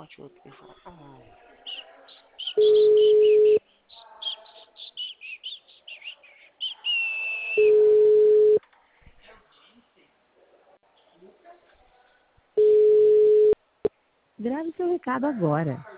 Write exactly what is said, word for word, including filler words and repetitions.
ativa o telefone. Oh. Grave seu recado agora.